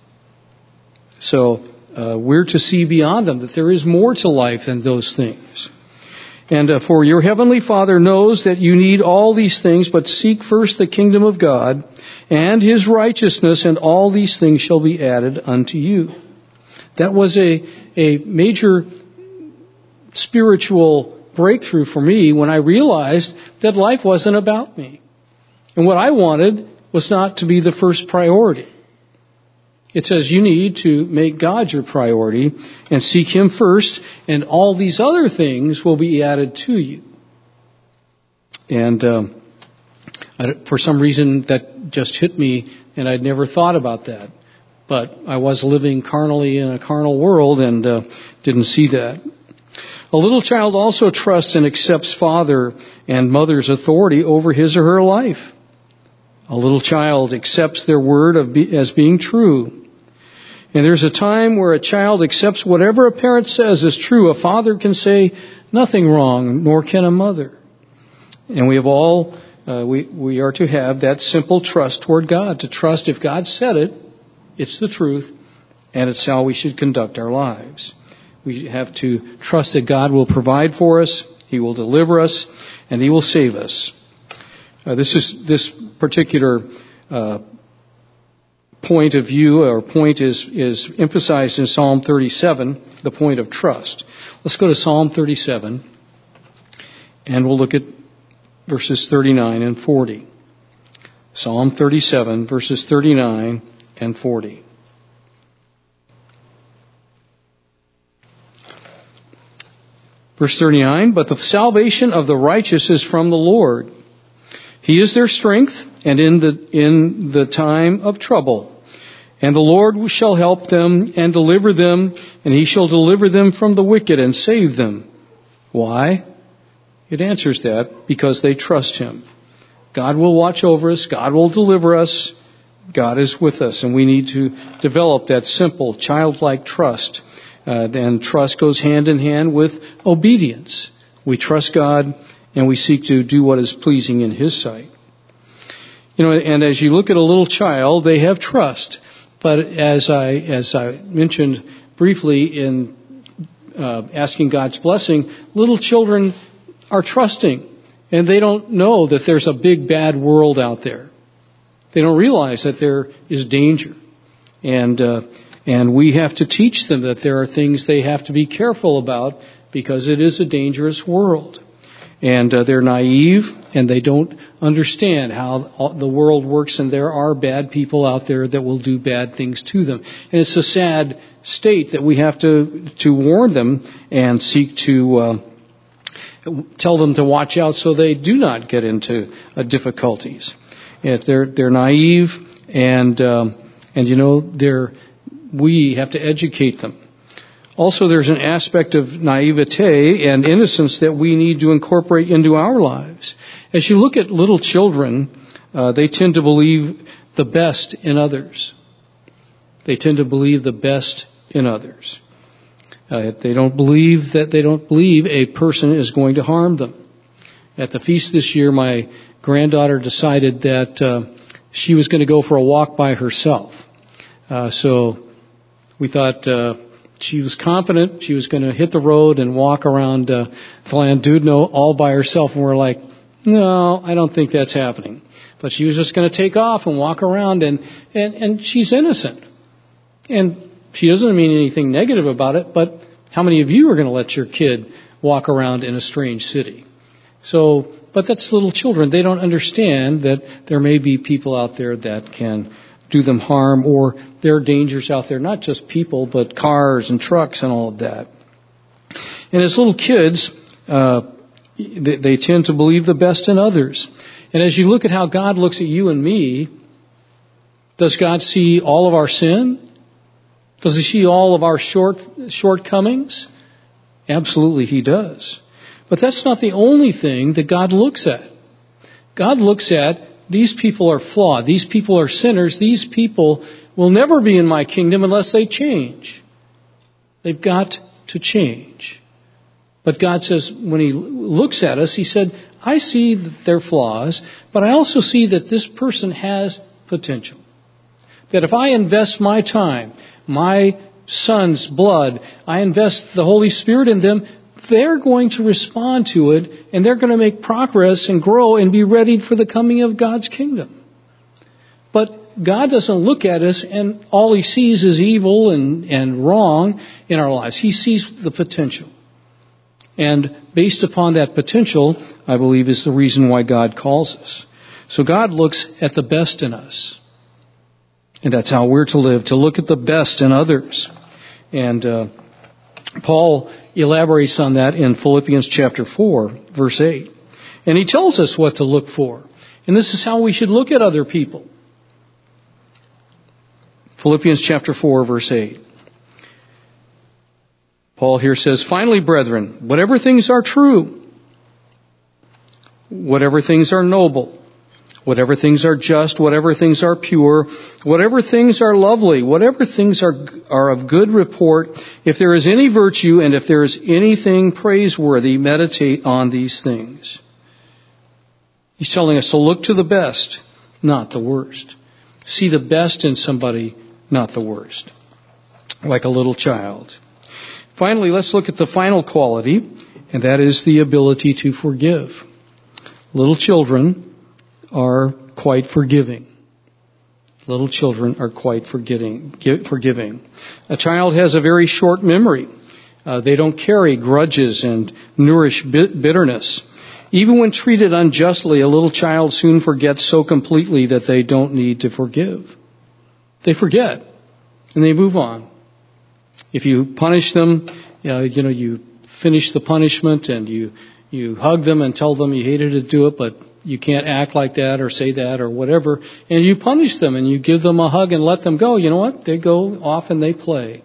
So, Uh, we're to see beyond them, that there is more to life than those things. And uh, for your heavenly Father knows that you need all these things, but seek first the kingdom of God and his righteousness, and all these things shall be added unto you. That was a, a major spiritual breakthrough for me when I realized that life wasn't about me. And what I wanted was not to be the first priority. It says you need to make God your priority and seek him first, and all these other things will be added to you. And um, I, for some reason that just hit me, and I'd never thought about that. But I was living carnally in a carnal world and uh, didn't see that. A little child also trusts and accepts father and mother's authority over his or her life. A little child accepts their word of be, as being true. And there's a time where a child accepts whatever a parent says is true. A father can say nothing wrong, nor can a mother. And we have all, uh, we, we are to have that simple trust toward God, to trust if God said it, it's the truth, and it's how we should conduct our lives. We have to trust that God will provide for us, he will deliver us, and he will save us. Uh, this is this particular uh, point of view or point is is emphasized in Psalm thirty-seven, the point of trust. Let's go to Psalm thirty-seven, and we'll look at verses thirty-nine and forty. Psalm thirty-seven, verses thirty-nine and forty. Verse thirty-nine, but the salvation of the righteous is from the Lord. He is their strength, and in the in the time of trouble. And the Lord shall help them and deliver them, and he shall deliver them from the wicked and save them. Why? It answers that because they trust him. God will watch over us. God will deliver us. God is with us, and we need to develop that simple, childlike trust. Uh, and trust goes hand in hand with obedience. We trust God, and we seek to do what is pleasing in his sight. You know, and as you look at a little child, they have trust. But as I as I mentioned briefly in uh, asking God's blessing, little children are trusting, and they don't know that there's a big bad world out there. They don't realize that there is danger, and uh, and we have to teach them that there are things they have to be careful about because it is a dangerous world. And uh, they're naive, and they don't understand how the world works, and there are bad people out there that will do bad things to them. And it's a sad state that we have to to warn them and seek to uh, tell them to watch out so they do not get into uh, difficulties. If they're they're naive, and um, and you know they're we have to educate them. Also, there's an aspect of naivete and innocence that we need to incorporate into our lives. As you look at little children, uh, they tend to believe the best in others. They tend to believe the best in others. Uh, they don't believe that they don't believe a person is going to harm them. At the feast this year, my granddaughter decided that uh, she was going to go for a walk by herself. Uh, so we thought. Uh, She was confident she was going to hit the road and walk around uh, Llandudno all by herself. And we're like, no, I don't think that's happening. But she was just going to take off and walk around, and, and, and she's innocent. And she doesn't mean anything negative about it, but how many of you are going to let your kid walk around in a strange city? So, but that's little children. They don't understand that there may be people out there that can do them harm, or there are dangers out there, not just people, but cars and trucks and all of that. And as little kids, uh, they, they tend to believe the best in others. And as you look at how God looks at you and me, does God see all of our sin? Does he see all of our short shortcomings? Absolutely he does. But that's not the only thing that God looks at. God looks at these people are flawed. These people are sinners. These people will never be in my kingdom unless they change. They've got to change. But God says, when he looks at us, he said, I see their flaws, but I also see that this person has potential. That if I invest my time, my son's blood, I invest the Holy Spirit in them, they're going to respond to it, and they're going to make progress and grow and be ready for the coming of God's kingdom. But God doesn't look at us and all He sees is evil and, and wrong in our lives. He sees the potential. And based upon that potential, I believe, is the reason why God calls us. So God looks at the best in us. And that's how we're to live, to look at the best in others. And uh, Paul elaborates on that in Philippians chapter four, verse eight. And he tells us what to look for. And this is how we should look at other people. Philippians chapter four, verse eight. Paul here says, "Finally, brethren, whatever things are true, whatever things are noble, whatever things are just, whatever things are pure, whatever things are lovely, whatever things are, are of good report, if there is any virtue and if there is anything praiseworthy, meditate on these things." He's telling us to look to the best, not the worst. See the best in somebody, not the worst. Like a little child. Finally, let's look at the final quality, and that is the ability to forgive. Little children are quite forgiving. Little children are quite forgiving. forgiving. A child has a very short memory. Uh, they don't carry grudges and nourish bitterness. Even when treated unjustly, a little child soon forgets so completely that they don't need to forgive. They forget, and they move on. If you punish them, uh, you know, you finish the punishment and you, you hug them and tell them you hated to do it, but you can't act like that or say that or whatever, and you punish them and you give them a hug and let them go, you know what? They go off and they play.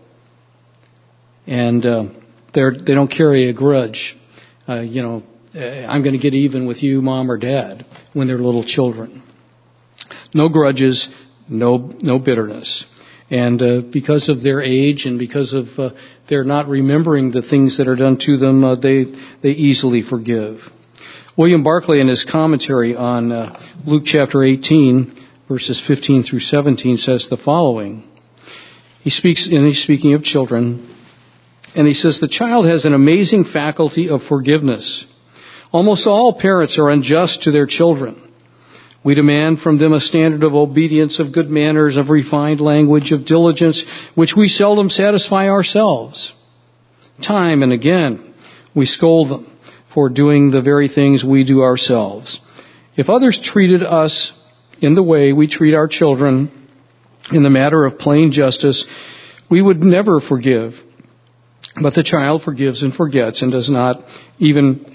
And uh, they're, they don't carry a grudge. Uh, you know, I'm going to get even with you, Mom or Dad, when they're little children. No grudges, no no bitterness. And uh, because of their age and because of uh, they're not remembering the things that are done to them, uh, they they easily forgive. William Barclay, in his commentary on uh, Luke chapter eighteen, verses fifteen through seventeen, says the following. He speaks, and he's speaking of children, and he says, "The child has an amazing faculty of forgiveness. Almost all parents are unjust to their children. We demand from them a standard of obedience, of good manners, of refined language, of diligence, which we seldom satisfy ourselves. Time and again, we scold them for doing the very things we do ourselves. If others treated us in the way we treat our children, in the matter of plain justice, we would never forgive. But the child forgives and forgets and does not even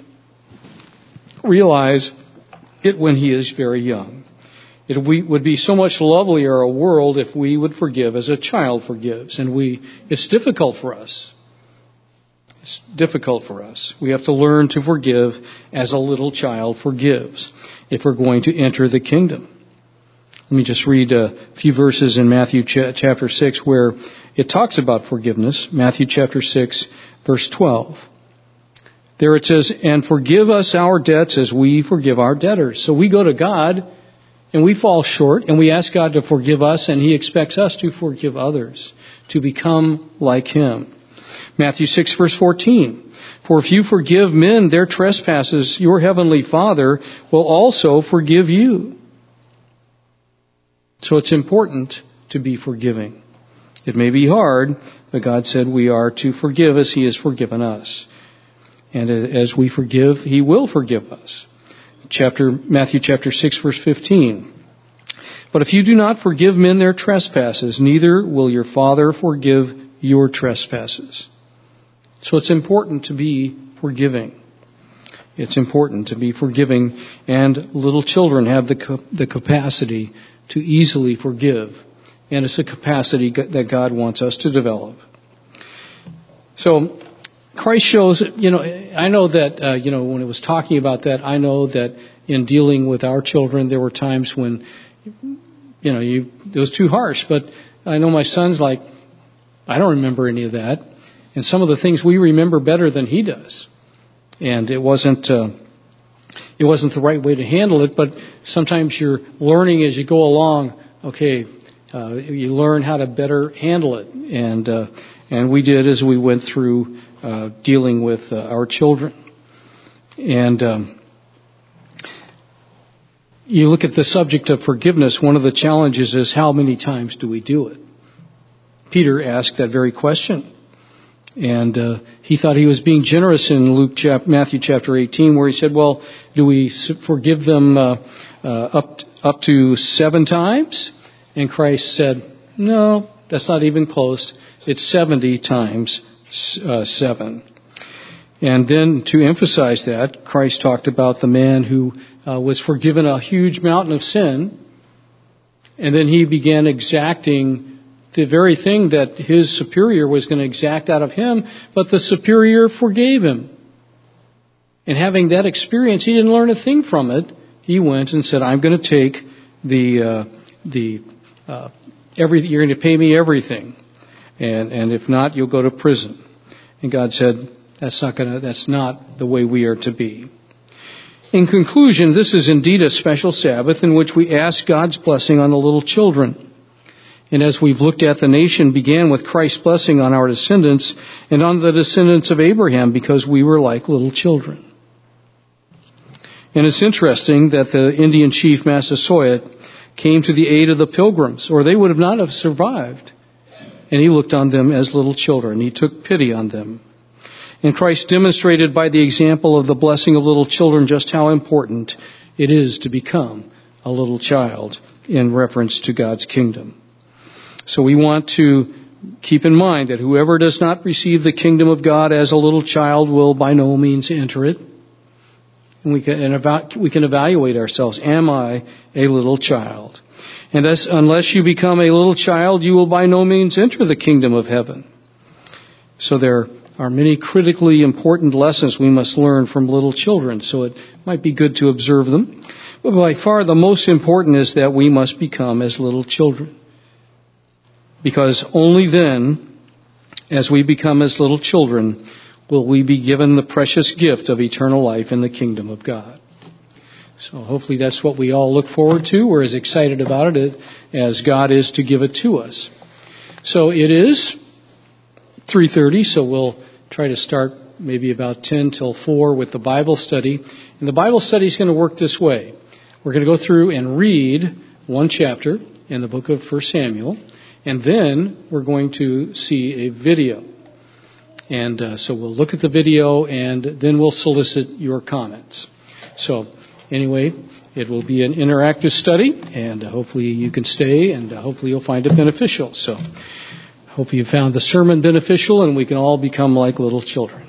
realize it when he is very young. It would be so much lovelier a world if we would forgive as a child forgives. And we, it's difficult for us. It's difficult for us. We have to learn to forgive as a little child forgives if we're going to enter the kingdom. Let me just read a few verses in Matthew chapter six where it talks about forgiveness. Matthew chapter six, verse twelve. There it says, "And forgive us our debts as we forgive our debtors." So we go to God and we fall short and we ask God to forgive us, and He expects us to forgive others, to become like Him. Matthew six, verse fourteen. "For if you forgive men their trespasses, your heavenly Father will also forgive you." So it's important to be forgiving. It may be hard, but God said we are to forgive as He has forgiven us. And as we forgive, He will forgive us. Chapter, Matthew chapter six, verse fifteen. "But if you do not forgive men their trespasses, neither will your Father forgive your trespasses." So it's important to be forgiving. It's important to be forgiving, and little children have the the capacity to easily forgive. And it's a capacity that God wants us to develop. So Christ shows, you know, I know that, uh, you know, when it was talking about that, I know that in dealing with our children, there were times when, you know, you, it was too harsh. But I know my son's like, I don't remember any of that. And some of the things we remember better than he does. And it wasn't, uh, it wasn't the right way to handle it. But sometimes you're learning as you go along. Okay, uh, you learn how to better handle it. And, uh, and we did as we went through Uh, dealing with uh, our children. And um, you look at the subject of forgiveness, one of the challenges is how many times do we do it? Peter asked that very question. And uh, he thought he was being generous in Luke, chap- Matthew chapter eighteen, where he said, well, do we forgive them uh, uh, up, t- up to seven times? And Christ said, no, that's not even close. It's seventy times uh, seven. And then to emphasize that, Christ talked about the man who uh, was forgiven a huge mountain of sin, and then he began exacting the very thing that his superior was going to exact out of him, but the superior forgave him. And having that experience, he didn't learn a thing from it. He went and said, I'm going to take the, uh, the, uh, every, you're going to pay me everything. And, and if not, you'll go to prison. And God said, that's not going to, that's not the way we are to be. In conclusion, this is indeed a special Sabbath in which we ask God's blessing on the little children. And as we've looked at, the nation began with Christ's blessing on our descendants and on the descendants of Abraham because we were like little children. And it's interesting that the Indian chief Massasoit came to the aid of the pilgrims, or they would have not have survived. And he looked on them as little children. He took pity on them. And Christ demonstrated by the example of the blessing of little children just how important it is to become a little child in reference to God's kingdom. So we want to keep in mind that whoever does not receive the kingdom of God as a little child will by no means enter it. And we can, and about, we can evaluate ourselves. Am I a little child? And as, unless you become a little child, you will by no means enter the kingdom of heaven. So there are many critically important lessons we must learn from little children. So it might be good to observe them. But by far the most important is that we must become as little children. Because only then, as we become as little children, will we be given the precious gift of eternal life in the kingdom of God. So hopefully that's what we all look forward to. We're as excited about it as God is to give it to us. So it is three thirty, so we'll try to start maybe about ten till four with the Bible study. And the Bible study is going to work this way. We're going to go through and read one chapter in the book of First Samuel. And then we're going to see a video. And uh, so we'll look at the video and then we'll solicit your comments. So anyway, it will be an interactive study and uh, hopefully you can stay and uh, hopefully you'll find it beneficial. So hope you found the sermon beneficial and we can all become like little children.